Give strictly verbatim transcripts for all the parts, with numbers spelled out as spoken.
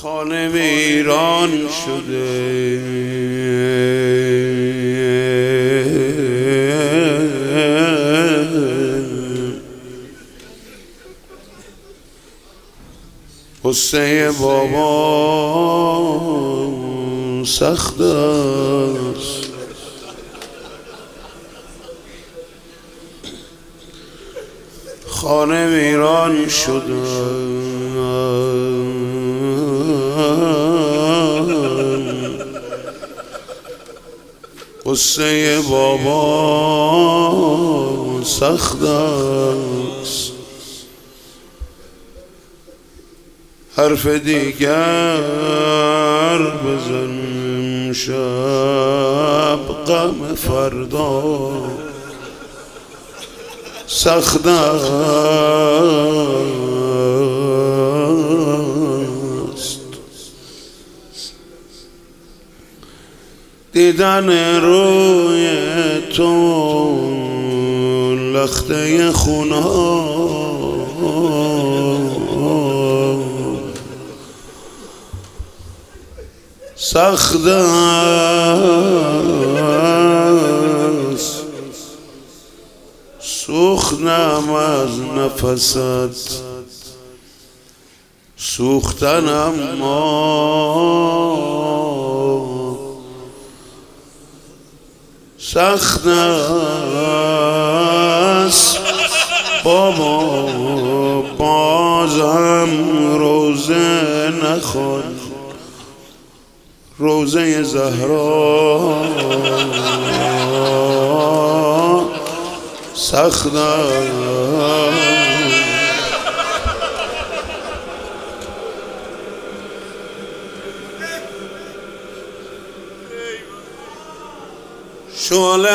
خانه ویران شده، قصه بابا سخت است. خانه ویران شده، قصه بابا سخت است. حرف دیگر بزن شب غم فردا سخت است. دیدن روی تو لخته خونها سخت است. سوختم از نفست سوختن، اما سخت است. بابا بازم روزه نخوان، روزه زهرا سخت است. شعله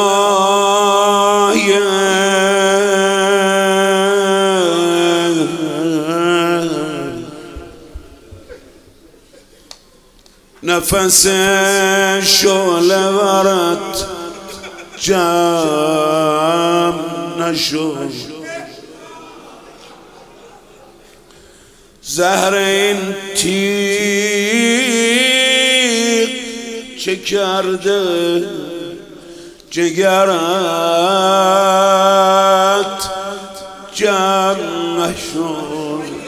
های نفس شعله ورد جمع نشد. زهر این تیغ چه کرده جگرت جمع نشد.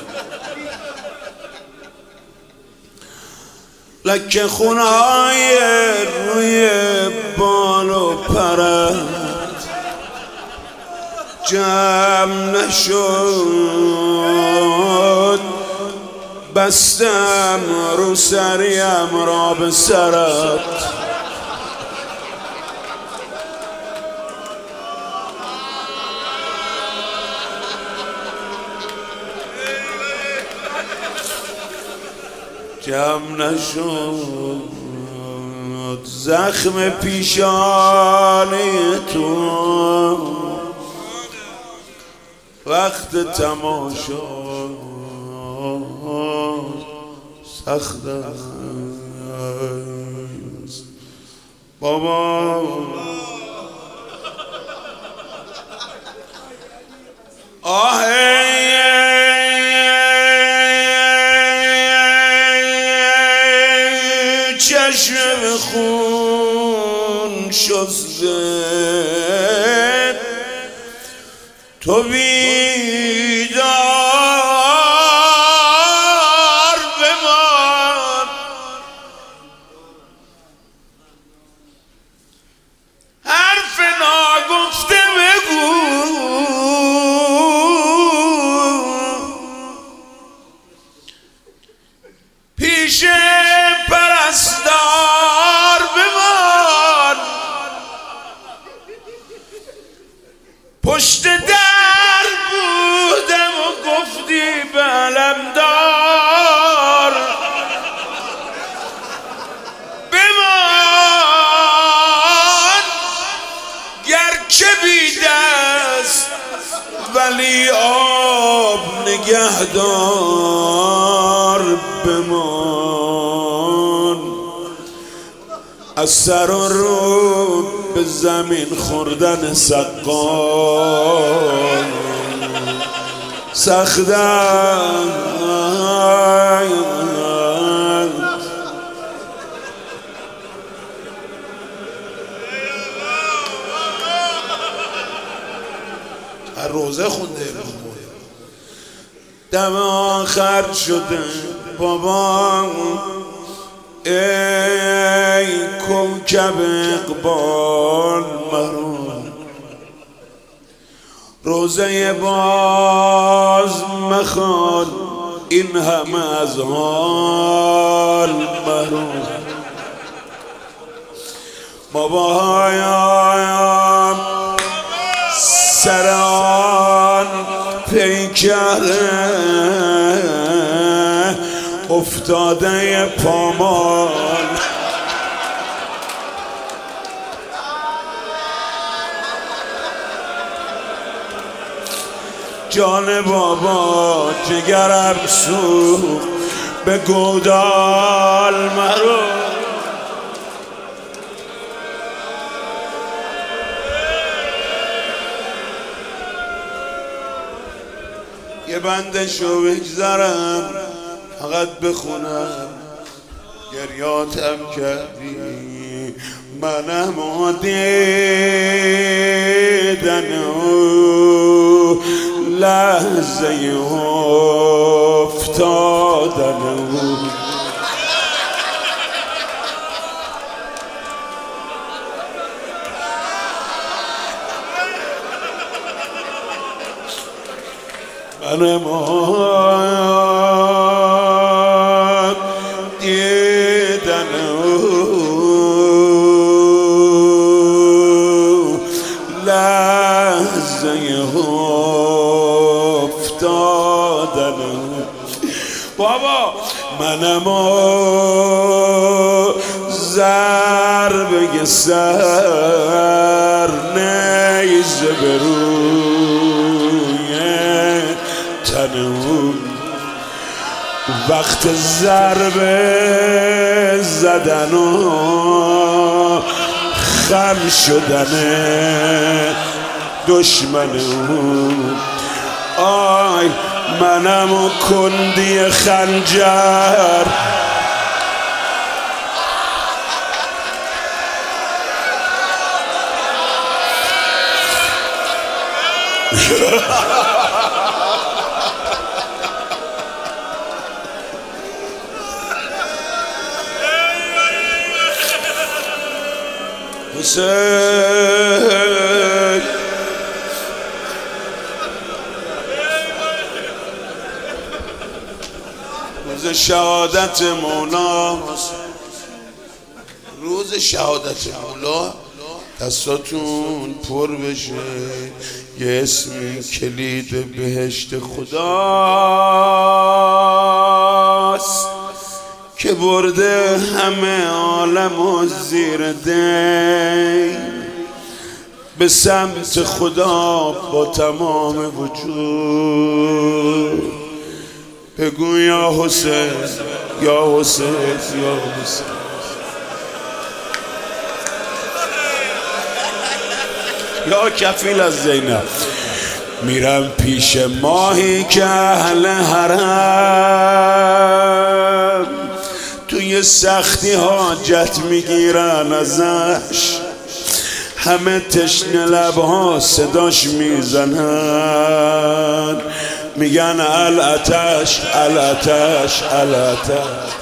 لکه خونهای روی بال و پرت جمع نشد. بستم رو سریم را به سرت، جمع نشد. زخم پیشانی تو وقت تماشا سخت است. بابا آه چشم خون شسته تو بیدار بمان. حرف ناگفته بگو پیش پرستار بمان. پشت در بودم و گفتی به علمدار بمان. گرچه بی دست ولی آب نگهدار بمان. از سر و رو به زمین خوردن سقا سخت است. روزه خونده دم آخر شده بابا ای کوکب اقبال مرو روزه باز مخوان این همه از حال مرو بابایم سر آن پیکره افتاده پامال جان بابا جگرم سوخت به گودال مرو یه بندشو بگذارم فقط بخونم گریاتم کردی منم و دیدنو لحظه افتادنو منم دیدنو لحظه افتادنو بابا منم ضربه سر نیزه بروی تنم وقت ضربه زدن و خم شدن دشمنم آی منم و کندی خنجر حسین روز شهادت مولا روز شهادت مولا دستاتون پر بشه یه اسمی کلید بهشت خداست که برده همه عالم و زیر دی به سمت خدا با تمام وجود بگو یا حسین یا حسین یا حسین یا کفیل از زینب میرم پیش ماهی که اهل حرم توی سختی حاجت میگیرن ازش همه تشنه لبها صداش میزنن میگن الاتش الاتش الاتش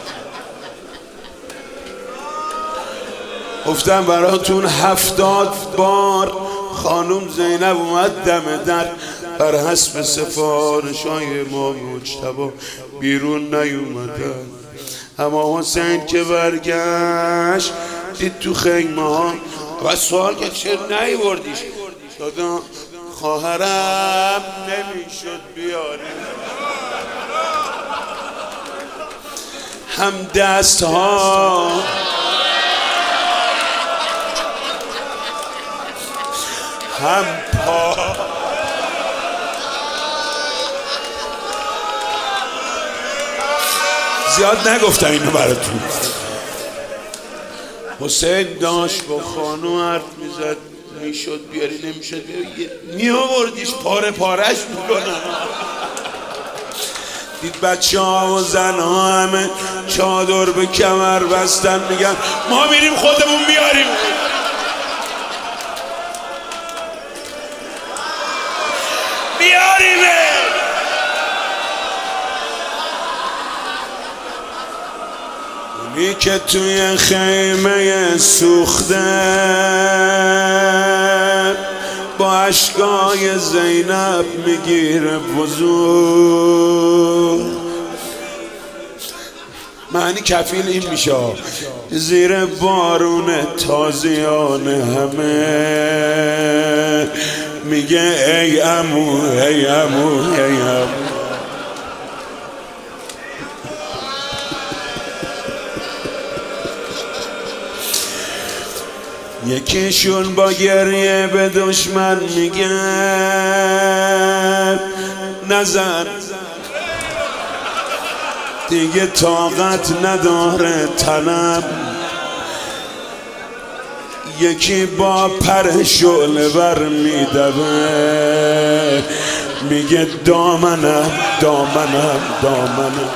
گفتم براتون هفتاد بار خانوم زینب اومد دم در بر حسب سفارش های ما مجتبی بیرون نیومدن اما حسین که برگشت دید تو خیمه ها و سوال که چرا نیوردیش دادا خواهرم نمیشد بیاری هم دست ها هم پا زیاد نگفتم اینو براتون حسین داشت با خانو حرف میزد میشد بیاری نمیشد بیاری میآوردیش پاره پارش میکنن دید بچه ها و زن ها همه چادر به کمر بستن میگن ما میریم خودمون میاریم علی که توی خیمه سوخته با اشکای زینب میگیره وضو. معنی کفیل این میشه زیر بارون تازیان همه میگه ای عمو ای عمو ای عمو. یکیشون با گریه به دشمن میگه نزن دیگه طاقت نداره تنم. یکی با پر شعله بر میدوه میگه دامنم دامنم دامنم.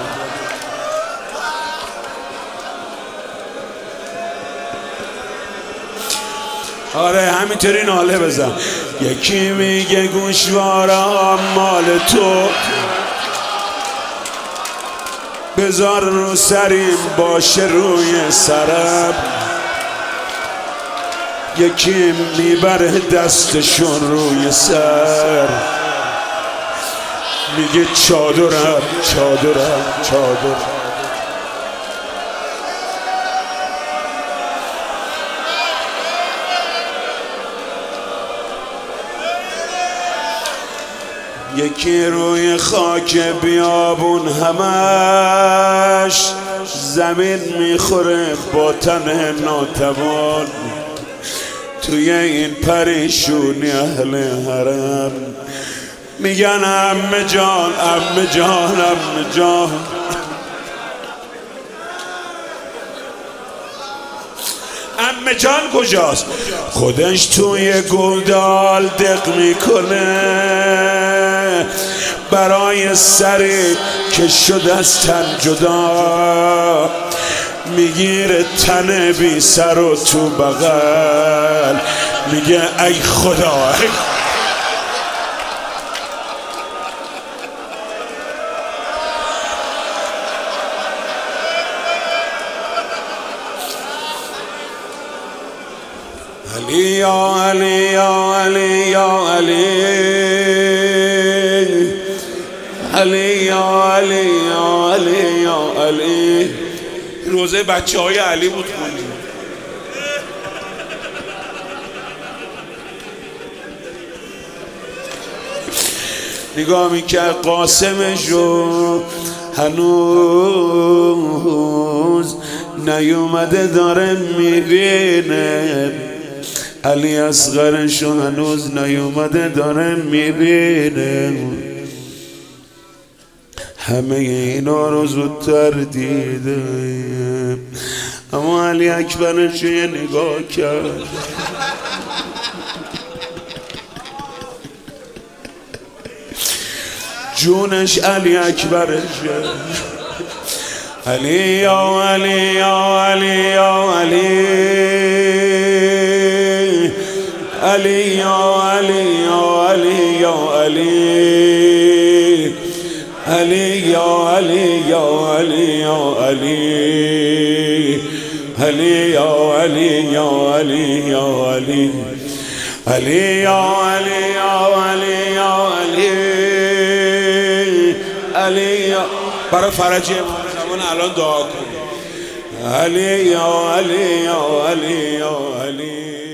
آره همینطوری ناله بزن. یکی میگه گوشوارم مال تو بذار رو سریم باشه روی سرم. یکی میبره دستشون روی سر میگه چادرم چادرم چادرم. یکی روی خاک بیابون همش زمین میخوره با تن ناتوان. توی این پریشونی اهل حرم میگن عمه جان عمه جان عمه جان. عمه جان کجاست؟ خودش توی گودال دق میکنه برای سری که شد از تن جدا. میگیره تن بی سر و تو بغل میگه ای خدا ای علی یا علی یا علی یا علی علی یا علی یا علی یا علی. روزه بچه های علی بود خوندیم. نگاه میکرد قاسمش رو هنوز نیومده داره میبینه. علی اصغرش رو هنوز نیومده داره میبینه. همه اینا رو زودتر دیده اما علی اکبرش یه نگاه کرد جونش علی اکبرش علی یا علی یا علی یا علی علی یا علی یا علی یا علی علی یا علی یا علی یا علی علی یا علی یا علی یا علی علی یا علی یا علی یا علی علی یا برای فرج زمان الان دعا کن. علی یا علی یا علی یا علی